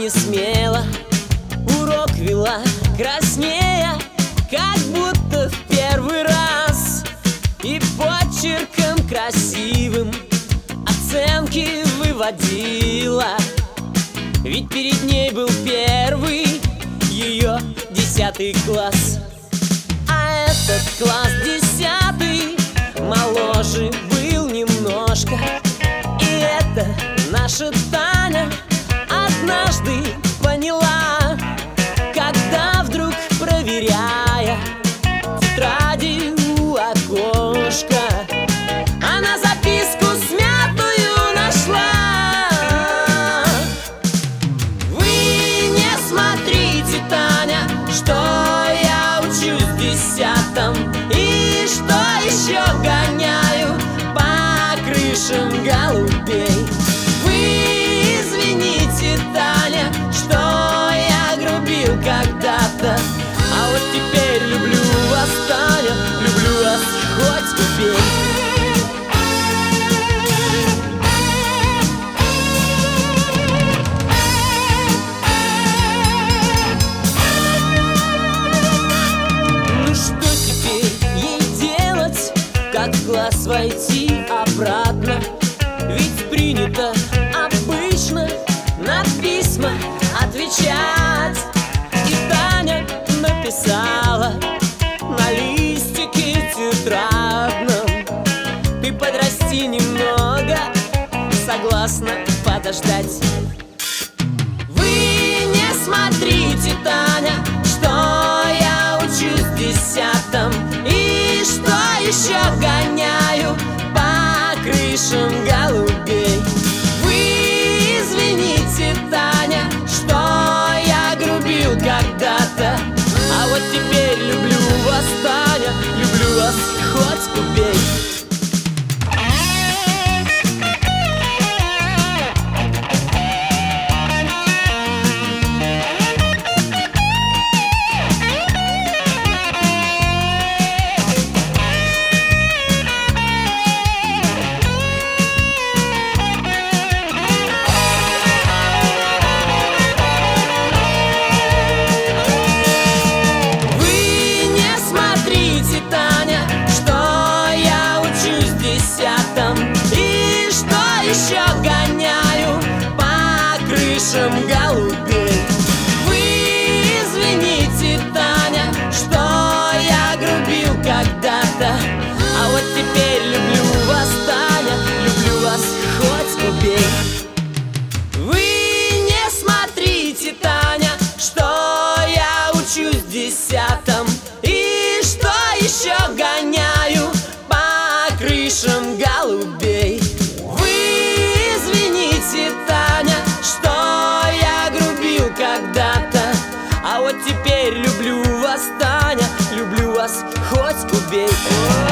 смело урок вела, краснея, как будто в первый раз, и почерком красивым оценки выводила. Ведь перед ней был первый ее 10 класс. А этот класс 10 моложе был немножко. И это наша Таня однажды поняла, когда вдруг, проверяя тетради у окошка, она записку смятую нашла. Вы не смотрите, Таня, что я учусь в 10-м, и что еще гоняю по крышам голубей. Вы извините, Таня, что я грубил когда-то, а вот теперь люблю вас, Таня, люблю вас хоть убей. Ну что теперь ей делать, как в класс войти обратно? Ведь принято обычно на письма отвечать. И Таня написала на листике тетрадном: ты подрасти немного, согласна подождать. Вы не смотрите, Таня, что я учусь в 10-м, и что еще гоняю по крышам голубей. Вы извините, Таня, что я грубил когда-то, а вот теперь люблю вас, Таня, люблю вас хоть убей. Еще гоняю по крышам голубей. Вы извините, Таня, что я грубил когда-то, а вот теперь люблю вас, Таня, люблю вас хоть убей. Вы не смотрите, Таня, что я учусь в 10-м, и что еще гоняю по крышам голубей. Когда-то, а вот теперь люблю вас, Таня, люблю вас хоть убей.